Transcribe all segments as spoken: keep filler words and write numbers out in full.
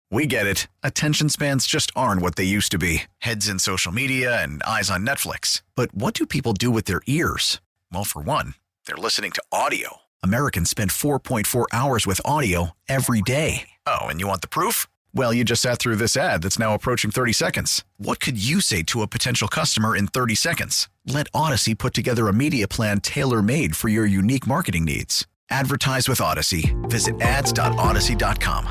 We get it. Attention spans just aren't what they used to be. Heads in social media and eyes on Netflix. But what do people do with their ears? Well, for one, they're listening to audio. Americans spend four point four hours with audio every day. Oh, and you want the proof? Well, you just sat through this ad that's now approaching thirty seconds. What could you say to a potential customer in thirty seconds? Let Odyssey put together a media plan tailor-made for your unique marketing needs. Advertise with Odyssey. Visit ads dot odyssey dot com.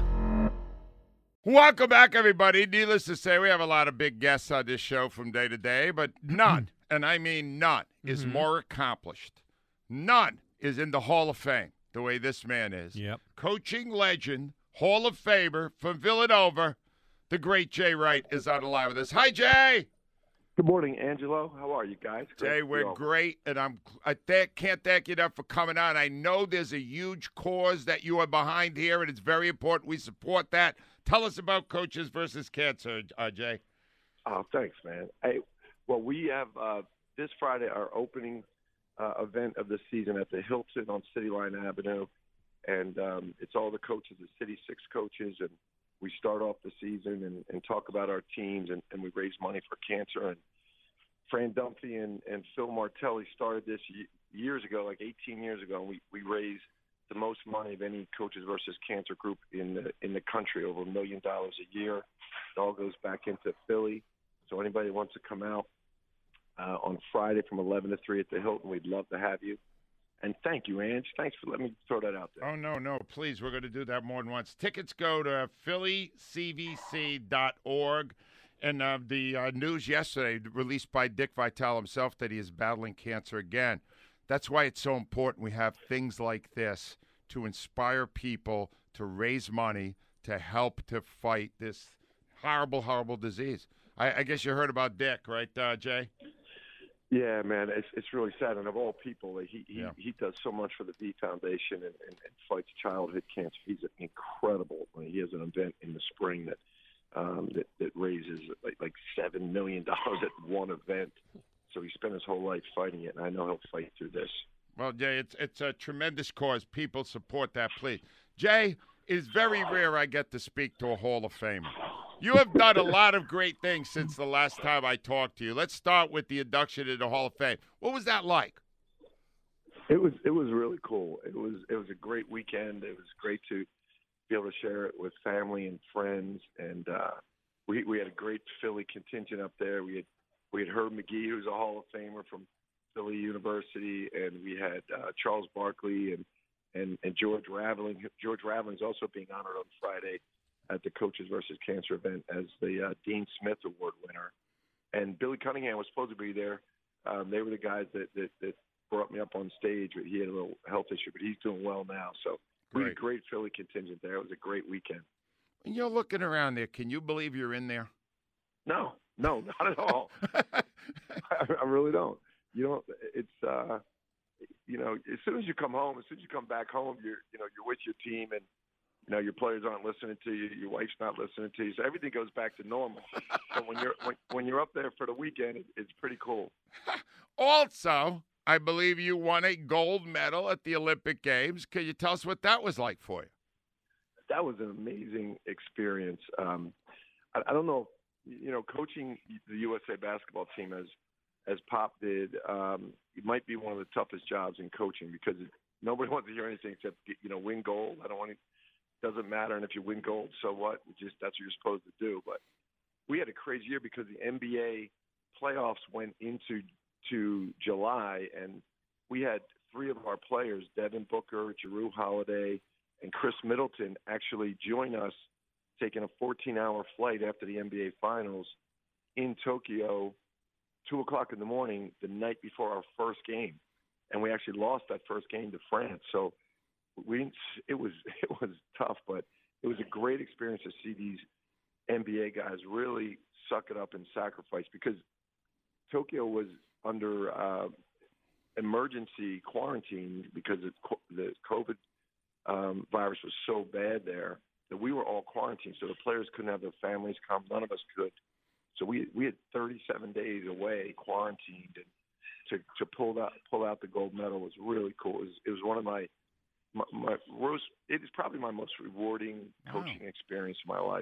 Welcome back, everybody. Needless to say, we have a lot of big guests on this show from day to day, but none, and I mean none, is mm-hmm. more accomplished. None is in the Hall of Fame the way this man is. Yep. Coaching legend, Hall of Famer from Villanova, the great Jay Wright is on the line with us. Hi, Jay. Good morning, Angelo. How are you guys? Great Jay, we're great, and I'm I th- can't thank you enough for coming on. I know there's a huge cause that you are behind here, and it's very important. We support that. Tell us about Coaches versus Cancer, uh, Jay. Oh, thanks, man. Hey, well, we have uh, this Friday our opening uh, event of the season at the Hilton on City Line Avenue, and um, it's all the coaches, the City Six coaches, and we start off the season and, and talk about our teams, and, and we raise money for cancer. And Fran Dunphy and, and Phil Martelli started this years ago, like eighteen years ago, and we, we raised the most money of any Coaches versus Cancer group in the in the country, over a million dollars a year. It all goes back into Philly. So anybody who wants to come out uh, on Friday from eleven to three at the Hilton, we'd love to have you. And thank you, Ange. Thanks for letting me throw that out there. Oh, no, no, please. We're going to do that more than once. Tickets go to philly c v c dot org. And uh, the uh, news yesterday released by Dick Vitale himself that he is battling cancer again. That's why it's so important we have things like this to inspire people to raise money to help to fight this horrible, horrible disease. I, I guess you heard about Dick, right, uh, Jay? Yeah, man, it's it's really sad. And of all people, he he, yeah. he does so much for the V Foundation and, and, and fights childhood cancer. He's incredible. I mean, he has an event in the spring that um, that, that raises like, like seven million dollars at one event. So he spent his whole life fighting it, and I know he'll fight through this. Well, Jay, it's it's a tremendous cause. People support that, please. Jay, it's very rare I get to speak to a Hall of Famer. You have done a lot of great things since the last time I talked to you. Let's start with the induction into the Hall of Fame. What was that like? It was it was really cool. It was it was a great weekend. It was great to be able to share it with family and friends, and uh, we we had a great Philly contingent up there. We had we had Herb McGee, who's a Hall of Famer from Philly University, and we had uh, Charles Barkley and, and, and George Raveling. George Raveling is also being honored on Friday at the Coaches versus Cancer event as the uh, Dean Smith Award winner. And Billy Cunningham was supposed to be there. Um, they were the guys that, that, that brought me up on stage. He had a little health issue, but he's doing well now. So we had a great Philly contingent there. It was a great weekend. And you're looking around there. Can you believe you're in there? No, no, not at all. I, I really don't. You know, it's, uh, you know, as soon as you come home, as soon as you come back home, you're, you know, you're with your team and, you know, your players aren't listening to you. Your wife's not listening to you. So everything goes back to normal. But when you're, when, when you're up there for the weekend, it, it's pretty cool. Also, I believe you won a gold medal at the Olympic Games. Can you tell us what that was like for you? That was an amazing experience. Um, I, I don't know, you know, coaching the U S A basketball team as, as Pop did, um, it might be one of the toughest jobs in coaching because it, nobody wants to hear anything except, you know, win gold. I don't want to, doesn't matter. And if you win gold, so what? It's just, that's what you're supposed to do. But we had a crazy year because the N B A playoffs went into to July, and we had three of our players, Devin Booker, Jrue Holiday, and Chris Middleton, actually join us taking a fourteen-hour flight after the N B A Finals in Tokyo, two o'clock in the morning, the night before our first game. And we actually lost that first game to France. So we didn't, it was it was tough, but it was a great experience to see these N B A guys really suck it up and sacrifice because Tokyo was under uh, emergency quarantine because of the COVID um, virus was so bad there that we were all quarantined. So the players couldn't have their families come. None of us could. So we we had thirty-seven days away, quarantined, and to to pull out pull out the gold medal was really cool. It was, it was one of my my, my most. It is probably my most rewarding coaching wow. experience of my life.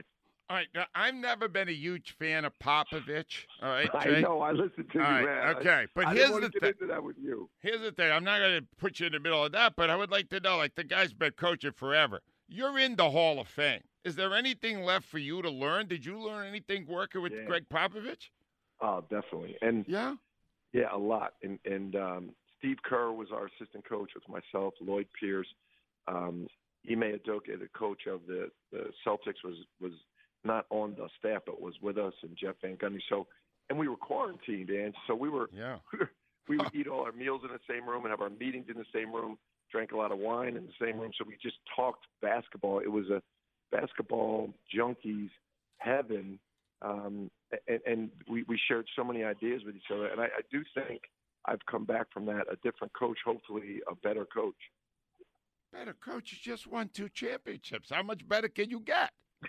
All right, now, I've never been a huge fan of Popovich. All right, I Jay? know. I listened to All you, right, man. okay, but I, I here's didn't want the to thing. get into that with you. Here's the thing. I'm not going to put you in the middle of that, but I would like to know, like, the guy's been coaching forever. You're in the Hall of Fame. Is there anything left for you to learn? Did you learn anything working with Yeah. Greg Popovich? Oh, definitely. And Yeah? yeah, a lot. And and um, Steve Kerr was our assistant coach with myself, Lloyd Pierce. Um, Ime Udoka, the coach of the, the Celtics, was was not on the staff but was with us, and Jeff Van Gundy. So, and we were quarantined, and so we were Yeah. we would eat all our meals in the same room and have our meetings in the same room. Drank a lot of wine in the same room, so we just talked basketball. It was a basketball junkies heaven, um, and, and we, we shared so many ideas with each other. And I, I do think I've come back from that a different coach, hopefully a better coach. Better coach. You just won two championships. How much better can you get?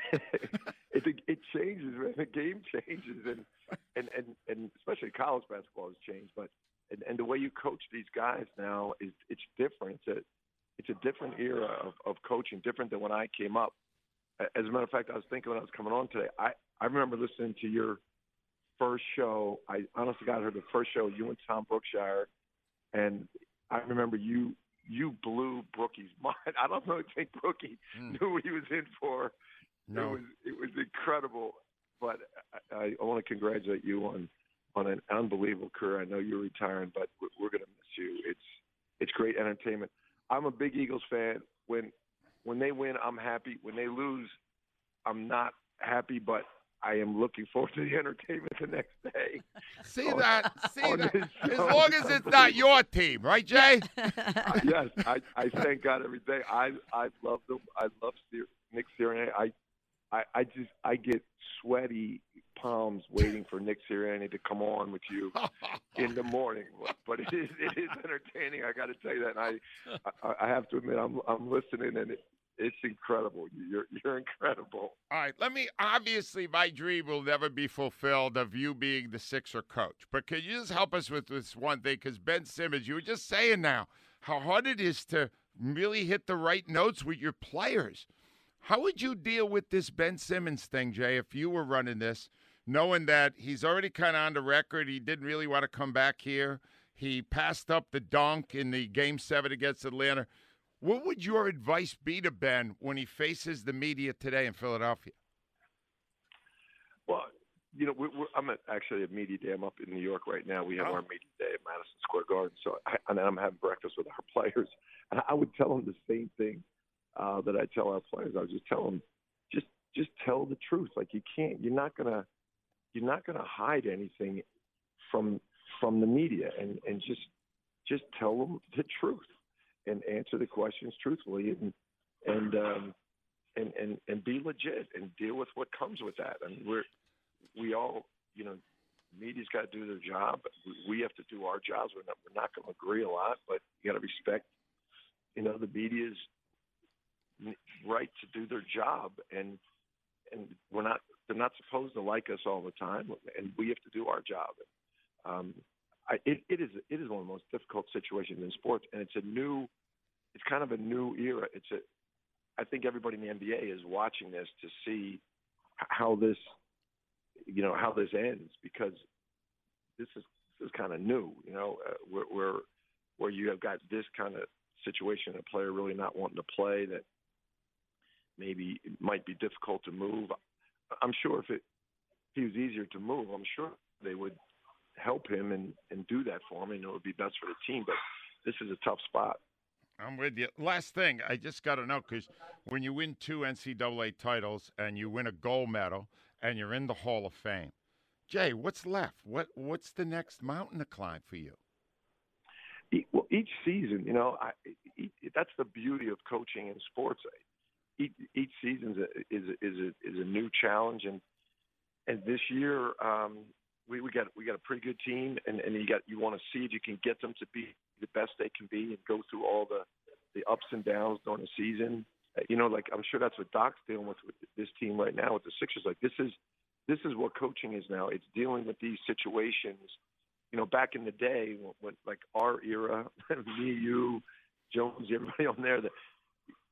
it, it changes, man. The game changes, and, and, and, and especially college basketball has changed. But and, and the way you coach these guys now is it's different. It's a, it's a different era of, of coaching, different than when I came up. As a matter of fact, I was thinking when I was coming on today, I, I remember listening to your first show. I honestly got heard the first show, you and Tom Brookshire, and I remember you you blew Brookie's mind. I don't know, I think Brookie mm. knew what he was in for. No. It was it was incredible. But I, I want to congratulate you on, on an unbelievable career. I know you're retiring, but we're, we're going to miss you. It's it's great entertainment. I'm a big Eagles fan. When when they win, I'm happy. When they lose, I'm not happy, but I am looking forward to the entertainment the next day. See on, that? See that? As show. long as it's not your team, right, Jay? uh, yes, I, I thank God every day. I I love them. I love Nick Sirianni. I, I I just I get sweaty palms waiting for Nick Sirianni to come on with you in the morning. But it is it is entertaining. I got to tell you that. And I, I I have to admit I'm I'm listening, and it, it's incredible. You're you're incredible. All right, let me. Obviously, my dream will never be fulfilled of you being the Sixer coach. But can you just help us with this one thing? Because Ben Simmons, you were just saying now how hard it is to really hit the right notes with your players. How would you deal with this Ben Simmons thing, Jay, if you were running this, knowing that he's already kind of on the record, he didn't really want to come back here, he passed up the dunk in the Game seven against Atlanta. What would your advice be to Ben when he faces the media today in Philadelphia? Well, you know, we're, we're, I'm at, actually at Media Day. I'm up in New York right now. We have oh. our Media Day at Madison Square Garden. So I, and I'm having breakfast with our players. And I would tell them the same thing uh, that I tell our players. I would just tell them, just just tell the truth. Like you can't, you're not gonna, you're not gonna hide anything from from the media, and, and just just tell them the truth and answer the questions truthfully, and and um, and, and and be legit and deal with what comes with that. I mean, we're we all, you know, media's got to do their job. We have to do our jobs. We're not we're not going to agree a lot, but you got to respect, you know, the media's right to do their job, and and we're not they're not supposed to like us all the time, and we have to do our job. Um, I, it, it is it is one of the most difficult situations in sports, and it's a new, it's kind of a new era. It's a, I think everybody in the N B A is watching this to see how this, you know, how this ends, because this is this is kind of new, you know, uh, where, where where you have got this kind of situation, a player really not wanting to play, that maybe it might be difficult to move. I'm sure if it if he was easier to move, I'm sure they would help him and, and do that for him, and it would be best for the team. But this is a tough spot. I'm with you. Last thing, I just got to know, because when you win two N C double A titles and you win a gold medal and you're in the Hall of Fame, Jay, what's left? What What's the next mountain to climb for you? Well, each season, you know, I, each, that's the beauty of coaching in sports. Each, each season is a, is a, is a, is a new challenge, and and this year um, we, we got we got a pretty good team, and, and you got you want to see if you can get them to be the best they can be and go through all the, the ups and downs during the season. Uh, you know, like I'm sure that's what Doc's dealing with with this team right now with the Sixers. Like this is this is what coaching is now. It's dealing with these situations. You know, back in the day, when, when like our era, me, you, Jones, everybody on there, that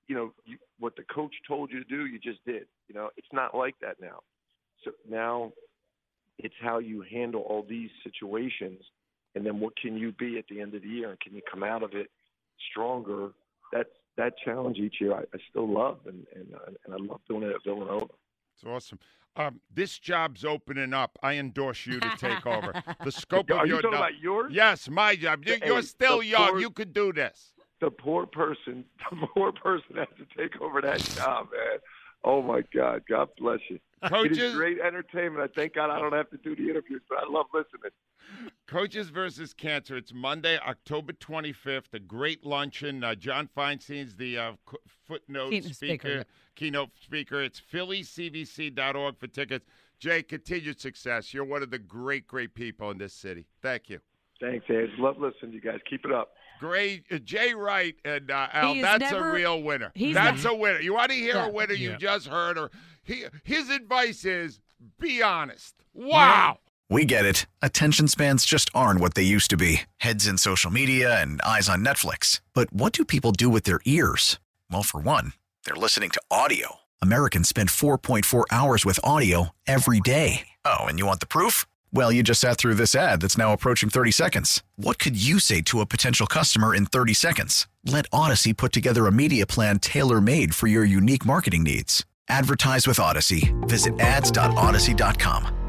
you know, you, what the coach told you to do, you just did. You know, it's not like that now. So now it's how you handle all these situations, and then what can you be at the end of the year, and can you come out of it stronger? That's that challenge each year I, I still love, and and, uh, and I love doing it at Villanova. It's awesome. Um, this job's opening up. I endorse you to take over. The scope Are of you your talking no, about yours? Yes, my job. You, Hey, you're still the young. poor- You could do this. The poor person, the poor person has to take over that job, man. Oh my God, God bless you. It Coaches, is great entertainment. I thank God I don't have to do the interviews, but I love listening. Coaches versus Cancer. It's Monday, October twenty-fifth. A great luncheon. Uh, John Feinstein's the uh, co- footnote Keynote speaker, speaker. keynote speaker. It's Philly C V C dot org for tickets. Jay, continued success. You're one of the great, great people in this city. Thank you. Thanks, Ed. Love listening to you guys. Keep it up. Great. Uh, Jay Wright and uh, Al, He is that's never- a real winner. he's That's never- a winner. You want to hear Yeah. a winner you Yeah. just heard? Or he, his advice is be honest. Wow. We get it. Attention spans just aren't what they used to be. Heads in social media and eyes on Netflix. But what do people do with their ears? Well, for one, they're listening to audio. Americans spend four point four hours with audio every day. Oh, and you want the proof? Well, you just sat through this ad that's now approaching thirty seconds. What could you say to a potential customer in thirty seconds? Let Odyssey put together a media plan tailor-made for your unique marketing needs. Advertise with Odyssey. Visit ads dot odyssey dot com.